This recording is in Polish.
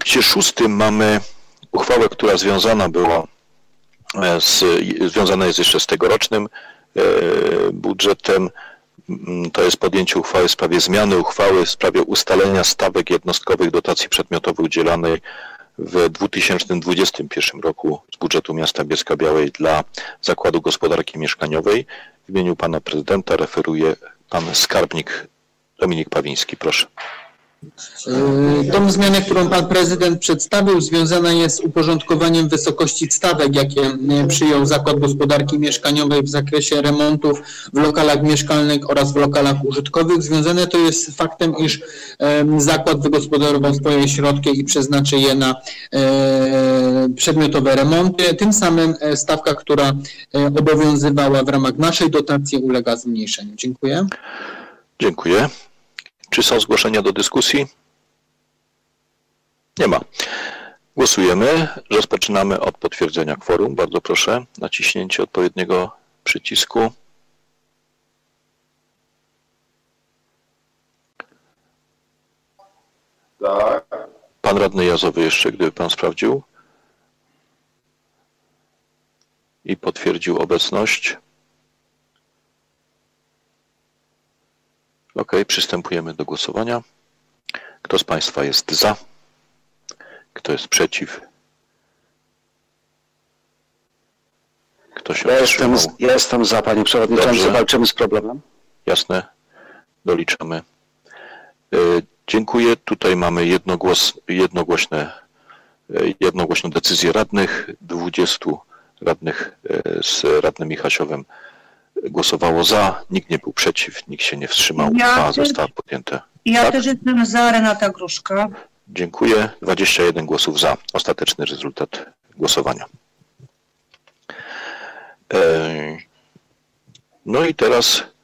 punkcie 6 mamy uchwałę, która związana jest jeszcze z tegorocznym budżetem. To jest podjęcie uchwały w sprawie zmiany uchwały w sprawie ustalenia stawek jednostkowych dotacji przedmiotowej udzielanej w 2021 roku z budżetu miasta Bielska-Białej dla Zakładu Gospodarki Mieszkaniowej. W imieniu pana prezydenta referuje pan skarbnik Dominik Pawiński. Proszę. Tą zmianę, którą pan prezydent przedstawił, związana jest z uporządkowaniem wysokości stawek, jakie przyjął Zakład Gospodarki Mieszkaniowej w zakresie remontów w lokalach mieszkalnych oraz w lokalach użytkowych. Związane to jest z faktem, iż zakład wygospodarował swoje środki i przeznaczy je na przedmiotowe remonty. Tym samym stawka, która obowiązywała w ramach naszej dotacji, ulega zmniejszeniu. Dziękuję. Dziękuję. Czy są zgłoszenia do dyskusji? Nie ma. Głosujemy. Rozpoczynamy od potwierdzenia kworum. Bardzo proszę, naciśnięcie odpowiedniego przycisku. Tak. Pan radny Jazowy jeszcze, gdyby pan sprawdził i potwierdził obecność. Ok, przystępujemy do głosowania. Kto z państwa jest za? Kto jest przeciw? Kto się wstrzymał? Ja jestem za, panie przewodniczący. Dobrze. Walczymy z problemem. Jasne. Doliczamy. Dziękuję. Tutaj mamy jednogłośną decyzję radnych. 20 radnych z radnym Michasiowem głosowało za, nikt nie był przeciw, nikt się nie wstrzymał, uchwała została podjęta. Ja tak? też jestem za, Renata Gruszka. Dziękuję. 21 głosów za. Ostateczny rezultat głosowania. No i teraz